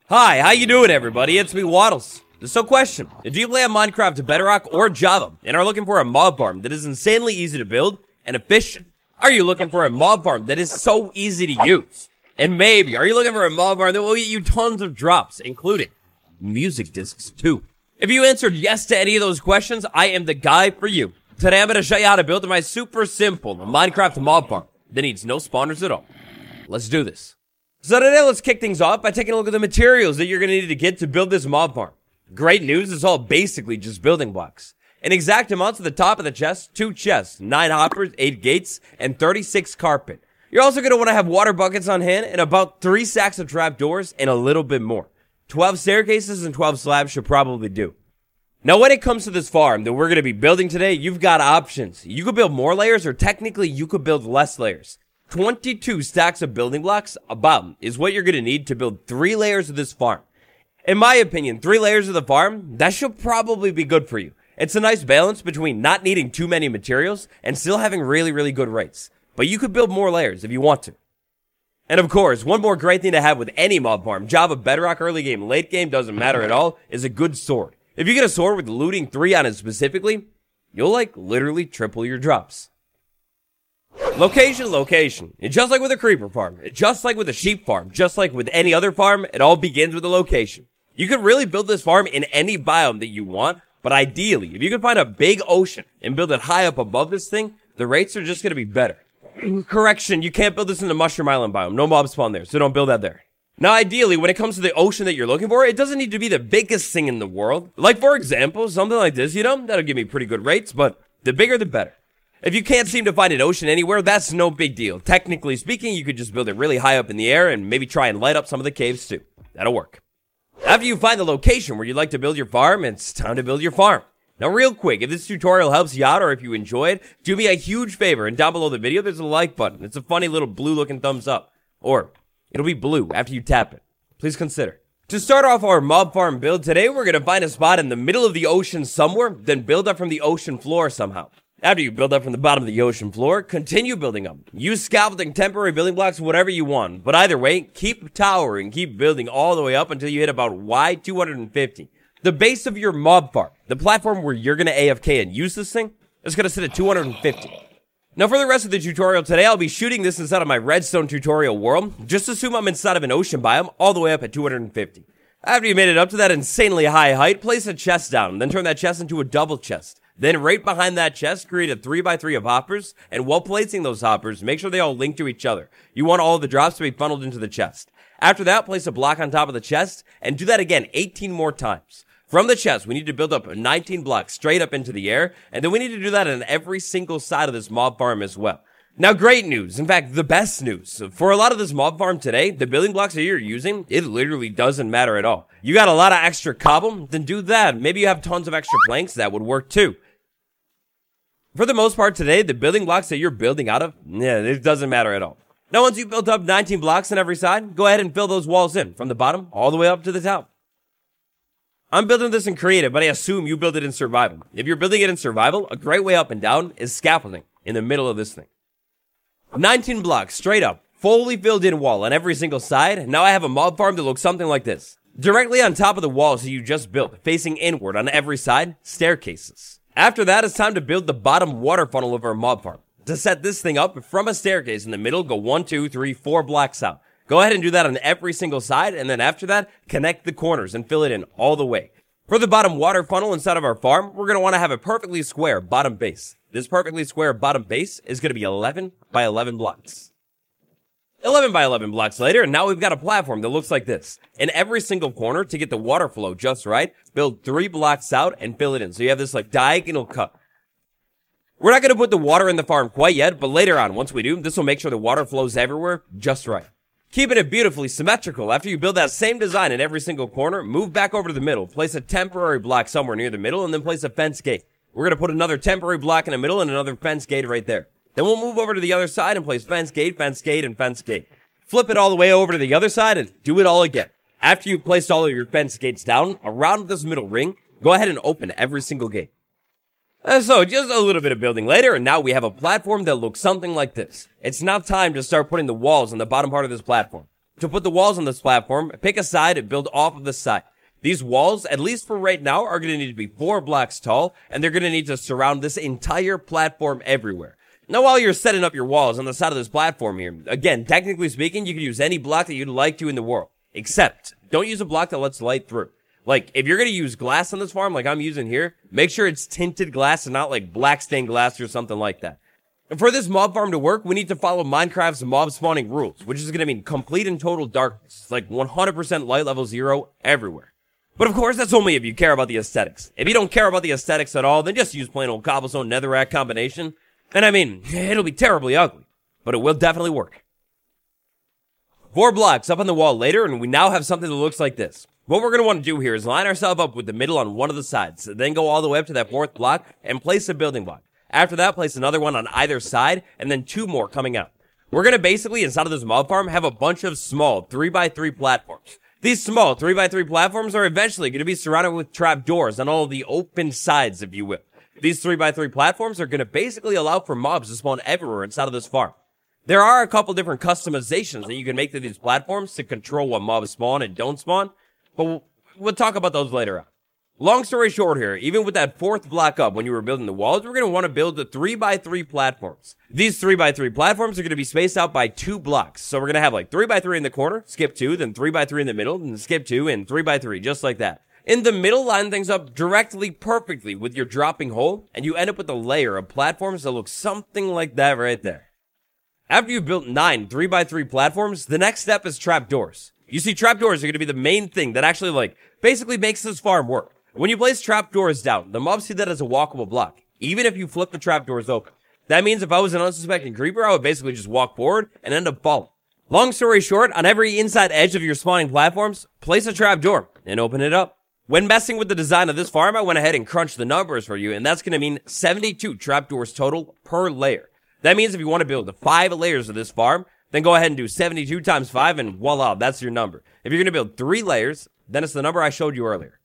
Hi, how you doing, everybody? It's me, Waddles. So question, do you play on Minecraft, Bedrock, or Java, and are looking for a mob farm that is insanely easy to build and efficient? Are you looking for a mob farm that is so easy to use? And maybe, are you looking for a mob farm that will get you tons of drops, including music discs too? If you answered yes to any of those questions, I am the guy for you. Today I'm going to show you how to build my super simple Minecraft mob farm that needs no spawners at all. Let's do this. So today, let's kick things off by taking a look at the materials that you're going to need to get to build this mob farm. Great news, it's all basically just building blocks. In exact amounts at the top of the chest, 2 chests, 9 hoppers, 8 gates, and 36 carpet. You're also going to want to have water buckets on hand and about 3 stacks of trapdoors and a little bit more. 12 staircases and 12 slabs should probably do. Now when it comes to this farm that we're going to be building today, you've got options. You could build more layers, or technically you could build less layers. 22 stacks of building blocks about is what you're going to need to build 3 layers of this farm. In my opinion, 3 layers of the farm, that should probably be good for you. It's a nice balance between not needing too many materials and still having really good rates. But you could build more layers if you want to. And of course, one more great thing to have with any mob farm, Java, Bedrock, early game, late game, doesn't matter at all, is a good sword. If you get a sword with looting 3 on it specifically, you'll literally triple your drops. Location. It's just like with a creeper farm. It's just like with a sheep farm. Just like with any other farm, it all begins with a location. You could really build this farm in any biome that you want, but ideally, if you could find a big ocean and build it high up above this thing, the rates are just going to be better. Correction, you can't build this in the Mushroom Island biome. No mobs spawn there, so don't build that there. Now, ideally, when it comes to the ocean that you're looking for, it doesn't need to be the biggest thing in the world. Like, for example, something like this, that'll give me pretty good rates, but the bigger the better. If you can't seem to find an ocean anywhere, that's no big deal. Technically speaking, you could just build it really high up in the air and maybe try and light up some of the caves too. That'll work. After you find the location where you'd like to build your farm, it's time to build your farm. Now real quick, if this tutorial helps you out or if you enjoy it, do me a huge favor and down below the video there's a like button. It's a funny little blue looking thumbs up. Or it'll be blue after you tap it. Please consider. To start off our mob farm build today, we're going to find a spot in the middle of the ocean somewhere, then build up from the ocean floor somehow. After you build up from the bottom of the ocean floor, continue building up. Use scaffolding, temporary building blocks, whatever you want. But either way, keep towering, keep building all the way up until you hit about Y250. The base of your mob farm, the platform where you're going to AFK and use this thing, is going to sit at 250. Now for the rest of the tutorial today, I'll be shooting this inside of my redstone tutorial world. Just assume I'm inside of an ocean biome all the way up at 250. After you made it up to that insanely high height, place a chest down, then turn that chest into a double chest. Then right behind that chest, create a 3x3 of hoppers, and while placing those hoppers, make sure they all link to each other. You want all of the drops to be funneled into the chest. After that, place a block on top of the chest, and do that again 18 more times. From the chest, we need to build up 19 blocks straight up into the air, and then we need to do that on every single side of this mob farm as well. Now, great news. In fact, the best news. For a lot of this mob farm today, the building blocks that you're using, it literally doesn't matter at all. You got a lot of extra cobble? Then do that. Maybe you have tons of extra planks. That would work too. For the most part today, the building blocks that you're building out of, it doesn't matter at all. Now, once you've built up 19 blocks on every side, go ahead and fill those walls in from the bottom all the way up to the top. I'm building this in creative, but I assume you build it in survival. If you're building it in survival, a great way up and down is scaffolding in the middle of this thing. 19 blocks straight up, fully filled in wall on every single side. Now I have a mob farm that looks something like this. Directly on top of the walls that you just built, facing inward on every side, staircases. After that, it's time to build the bottom water funnel of our mob farm. To set this thing up, from a staircase in the middle, go 1, 2, 3, 4 blocks out. Go ahead and do that on every single side, and then after that, connect the corners and fill it in all the way. For the bottom water funnel inside of our farm, we're going to want to have a perfectly square bottom base. This perfectly square bottom base is going to be 11 by 11 blocks. 11 by 11 blocks later, and now we've got a platform that looks like this. In every single corner, to get the water flow just right, build 3 blocks out and fill it in. So you have this diagonal cut. We're not going to put the water in the farm quite yet, but later on, once we do, this will make sure the water flows everywhere just right. Keeping it beautifully symmetrical, after you build that same design in every single corner, move back over to the middle, place a temporary block somewhere near the middle, and then place a fence gate. We're going to put another temporary block in the middle and another fence gate right there. Then we'll move over to the other side and place fence gate, and fence gate. Flip it all the way over to the other side and do it all again. After you've placed all of your fence gates down around this middle ring, go ahead and open every single gate. So just a little bit of building later, and now we have a platform that looks something like this. It's now time to start putting the walls on the bottom part of this platform. To put the walls on this platform, pick a side and build off of the side. These walls, at least for right now, are going to need to be 4 blocks tall, and they're going to need to surround this entire platform everywhere. Now, while you're setting up your walls on the side of this platform here, again, technically speaking, you can use any block that you'd like to in the world. Except, don't use a block that lets light through. Like, if you're going to use glass on this farm like I'm using here, make sure it's tinted glass and not like black stained glass or something like that. And for this mob farm to work, we need to follow Minecraft's mob spawning rules, which is going to mean complete and total darkness, like 100% light level 0 everywhere. But of course, that's only if you care about the aesthetics. If you don't care about the aesthetics at all, then just use plain old cobblestone netherrack combination. And I mean, it'll be terribly ugly, but it will definitely work. 4 blocks up on the wall later, and we now have something that looks like this. What we're going to want to do here is line ourselves up with the middle on one of the sides, then go all the way up to that 4th block and place a building block. After that, place another one on either side, and then 2 more coming out. We're going to basically, inside of this mob farm, have a bunch of small 3x3 platforms. These small 3x3 platforms are eventually going to be surrounded with trapdoors on all the open sides, if you will. These 3x3 platforms are going to basically allow for mobs to spawn everywhere inside of this farm. There are a couple different customizations that you can make to these platforms to control what mobs spawn and don't spawn, but we'll talk about those later on. Long story short here, even with that 4th block up when you were building the walls, we're going to want to build the 3x3 platforms. These 3x3 platforms are going to be spaced out by 2 blocks. So we're going to have like 3x3 in the corner, skip 2, then 3x3 in the middle, and skip 2, and 3x3, just like that. In the middle, line things up directly perfectly with your dropping hole, and you end up with a layer of platforms that look something like that right there. After you've built 9 3x3 platforms, the next step is trapdoors. You see, trapdoors are going to be the main thing that actually basically makes this farm work. When you place trapdoors down, the mobs see that as a walkable block, even if you flip the trapdoors open. That means if I was an unsuspecting creeper, I would basically just walk forward and end up falling. Long story short, on every inside edge of your spawning platforms, place a trapdoor and open it up. When messing with the design of this farm, I went ahead and crunched the numbers for you, and that's going to mean 72 trapdoors total per layer. That means if you want to build 5 layers of this farm, then go ahead and do 72 times 5, and voila, that's your number. If you're going to build 3 layers, then it's the number I showed you earlier.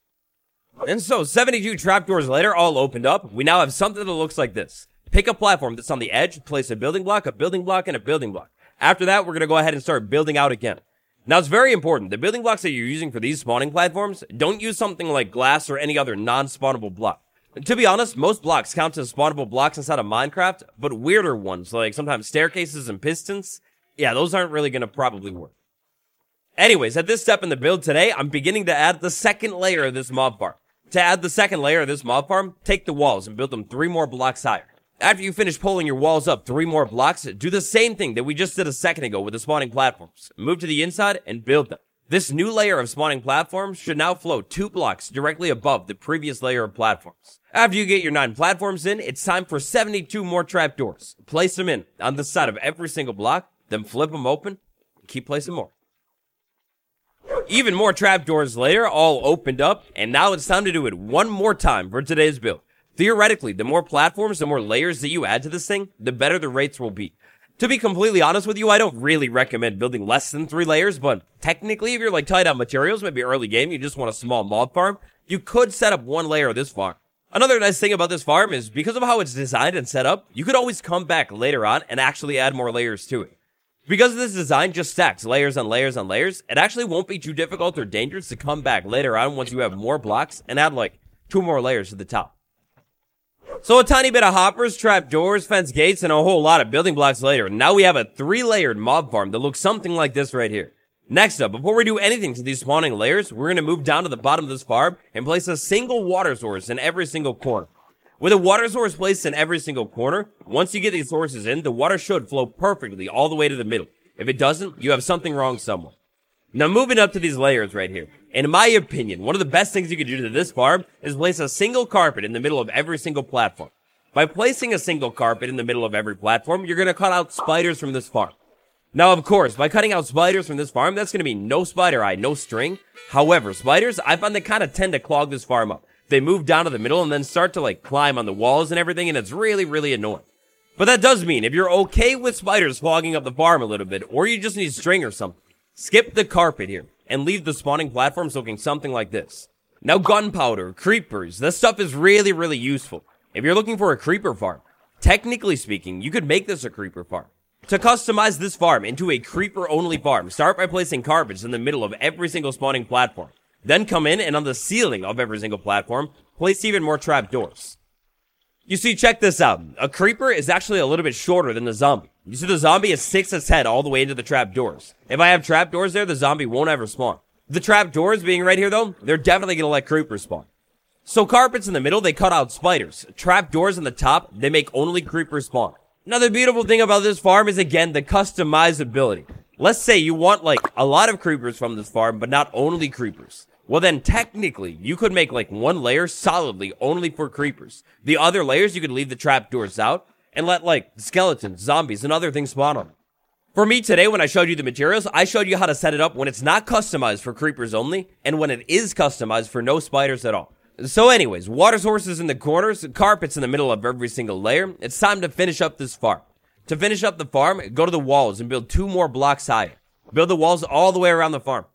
And so, 72 trapdoors later, all opened up, we now have something that looks like this. Pick a platform that's on the edge, place a building block, and a building block. After that, we're going to go ahead and start building out again. Now, it's very important. The building blocks that you're using for these spawning platforms, don't use something like glass or any other non-spawnable block. To be honest, most blocks count as spawnable blocks inside of Minecraft, but weirder ones, like sometimes staircases and pistons, yeah, those aren't really going to probably work. Anyways, at this step in the build today, I'm beginning to add the second layer of this mob farm. To add the second layer of this mob farm, take the walls and build them 3 more blocks higher. After you finish pulling your walls up 3 more blocks, do the same thing that we just did a second ago with the spawning platforms. Move to the inside and build them. This new layer of spawning platforms should now float 2 blocks directly above the previous layer of platforms. After you get your 9 platforms in, it's time for 72 more trapdoors. Place them in on the side of every single block, then flip them open, and keep placing more. Even more trapdoors later, all opened up, and now it's time to do it one more time for today's build. Theoretically, the more platforms, the more layers that you add to this thing, the better the rates will be. To be completely honest with you, I don't really recommend building less than 3 layers, but technically, if you're tight on materials, maybe early game, you just want a small mob farm, you could set up 1 layer of this farm. Another nice thing about this farm is because of how it's designed and set up, you could always come back later on and actually add more layers to it. Because this design just stacks layers on layers on layers, it actually won't be too difficult or dangerous to come back later on once you have more blocks and add 2 more layers to the top. So a tiny bit of hoppers, trapdoors, fence gates, and a whole lot of building blocks later, now we have a 3-layered mob farm that looks something like this right here. Next up, before we do anything to these spawning layers, we're going to move down to the bottom of this farm and place a single water source in every single corner. With a water source placed in every single corner, once you get these sources in, the water should flow perfectly all the way to the middle. If it doesn't, you have something wrong somewhere. Now moving up to these layers right here. In my opinion, one of the best things you can do to this farm is place a single carpet in the middle of every single platform. By placing a single carpet in the middle of every platform, you're going to cut out spiders from this farm. Now, of course, by cutting out spiders from this farm, that's going to be no spider eye, no string. However, spiders, I find they kind of tend to clog this farm up. They move down to the middle and then start to climb on the walls and everything, and it's really, really annoying. But that does mean if you're okay with spiders clogging up the farm a little bit, or you just need string or something, skip the carpet here and leave the spawning platforms looking something like this. Now, gunpowder, creepers, this stuff is really, really useful. If you're looking for a creeper farm, technically speaking, you could make this a creeper farm. To customize this farm into a creeper-only farm, start by placing carpets in the middle of every single spawning platform. Then come in and on the ceiling of every single platform, place even more trapdoors. You see, check this out. A creeper is actually a little bit shorter than the zombie. You see, the zombie is 6 its head all the way into the trapdoors. If I have trapdoors there, the zombie won't ever spawn. The trapdoors being right here, though, they're definitely going to let creepers spawn. So carpets in the middle, they cut out spiders. Trapdoors on the top, they make only creepers spawn. Now, the beautiful thing about this farm is, again, the customizability. Let's say you want, like, a lot of creepers from this farm, but not only creepers. Well, then, technically, you could make, like, one layer solidly only for creepers. The other layers, you could leave the trapdoors out and let, like, skeletons, zombies, and other things spawn on them. For me today, when I showed you the materials, I showed you how to set it up when it's not customized for creepers only, and when it is customized for no spiders at all. So anyways, water sources in the corners, carpets in the middle of every single layer. It's time to finish up this farm. To finish up the farm, go to the walls and build 2 more blocks higher. Build the walls all the way around the farm.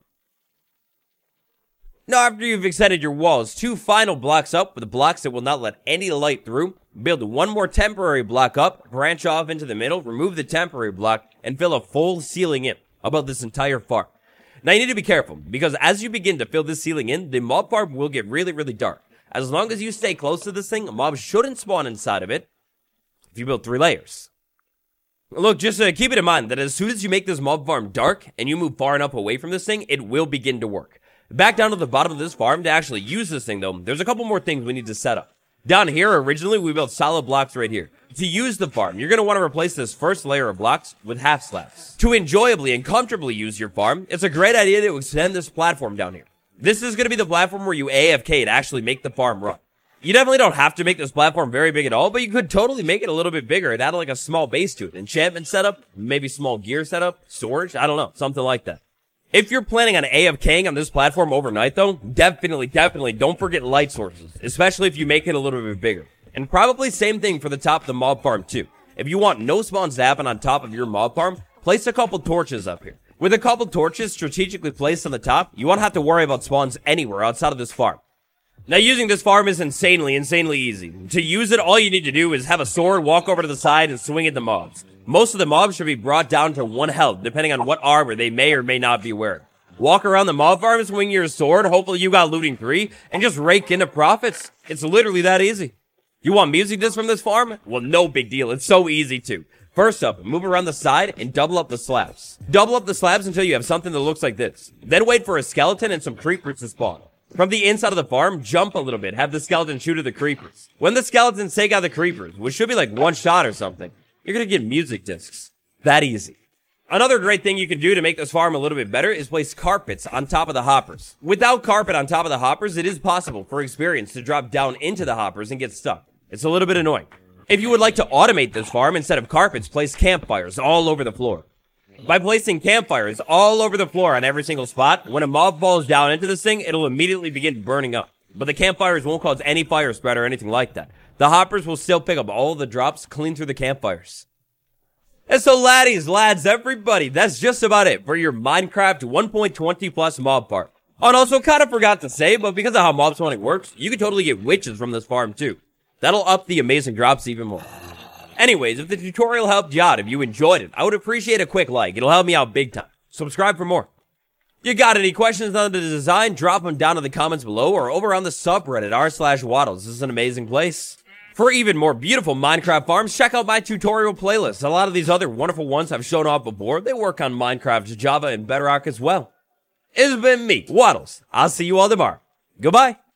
Now, after you've extended your walls 2 final blocks up with blocks that will not let any light through, build 1 more temporary block up, branch off into the middle, remove the temporary block, and fill a full ceiling in about this entire farm. Now, you need to be careful, because as you begin to fill this ceiling in, the mob farm will get really, really dark. As long as you stay close to this thing, mobs shouldn't spawn inside of it if you build 3 layers. Look, just keep it in mind that as soon as you make this mob farm dark and you move far enough away from this thing, it will begin to work. Back down to the bottom of this farm, to actually use this thing, though, there's a couple more things we need to set up. Down here, originally, we built solid blocks right here. To use the farm, you're going to want to replace this first layer of blocks with half slabs. To enjoyably and comfortably use your farm, it's a great idea to extend this platform down here. This is going to be the platform where you AFK to actually make the farm run. You definitely don't have to make this platform very big at all, but you could totally make it a little bit bigger and add like a small base to it. Enchantment setup, maybe small gear setup, storage, I don't know, something like that. If you're planning on AFKing on this platform overnight, though, definitely don't forget light sources, especially if you make it a little bit bigger. And probably same thing for the top of the mob farm, too. If you want no spawns to happen on top of your mob farm, place a couple torches up here. With a couple torches strategically placed on the top, you won't have to worry about spawns anywhere outside of this farm. Now, using this farm is insanely easy. To use it, all you need to do is have a sword, walk over to the side, and swing at the mobs. Most of the mobs should be brought down to 1 health, depending on what armor they may or may not be wearing. Walk around the mob farm, swing your sword, hopefully you got looting 3, and just rake into profits. It's literally that easy. You want music discs from this farm? Well, no big deal. It's so easy too. First up, move around the side and double up the slabs. Double up the slabs until you have something that looks like this. Then wait for a skeleton and some creepers to spawn. From the inside of the farm, jump a little bit, have the skeleton shoot at the creepers. When the skeletons take out the creepers, which should be like 1 shot or something, you're gonna get music discs. That easy. Another great thing you can do to make this farm a little bit better is place carpets on top of the hoppers. Without carpet on top of the hoppers, it is possible for experience to drop down into the hoppers and get stuck. It's a little bit annoying. If you would like to automate this farm, instead of carpets, place campfires all over the floor. By placing campfires all over the floor on every single spot, when a mob falls down into this thing, it'll immediately begin burning up. But the campfires won't cause any fire spread or anything like that. The hoppers will still pick up all the drops clean through the campfires. And so laddies, lads, everybody, that's just about it for your Minecraft 1.20 plus mob farm. Oh, and also kind of forgot to say, but because of how mob spawning works, you can totally get witches from this farm too. That'll up the amazing drops even more. Anyways, if the tutorial helped you out, if you enjoyed it, I would appreciate a quick like. It'll help me out big time. Subscribe for more. You got any questions on the design? Drop them down in the comments below or over on the subreddit r/waddles. This is an amazing place. For even more beautiful Minecraft farms, check out my tutorial playlist. A lot of these other wonderful ones I've shown off before. They work on Minecraft, Java, and Bedrock as well. It's been me, Waddles. I'll see you all tomorrow. Goodbye.